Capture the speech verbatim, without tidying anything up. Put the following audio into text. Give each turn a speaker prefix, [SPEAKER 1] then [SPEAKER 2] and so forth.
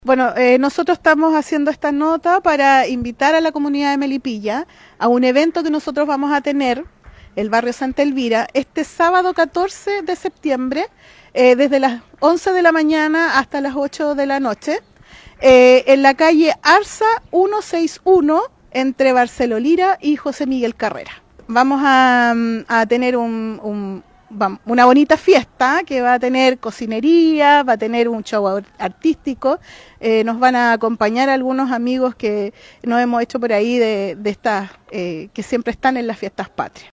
[SPEAKER 1] Bueno, eh, nosotros estamos haciendo esta nota para invitar a la comunidad de Melipilla a un evento que nosotros vamos a tener, el barrio Santa Elvira, este sábado catorce de septiembre, eh, desde las once de la mañana hasta las ocho de la noche, eh, en la calle Arza ciento sesenta y uno, entre Barceló Lira y José Miguel Carrera. Vamos a, a tener un... un una bonita fiesta que va a tener cocinería, va a tener un show artístico, eh, nos van a acompañar algunos amigos que nos hemos hecho por ahí de, de estas, eh, que siempre están en las fiestas patrias.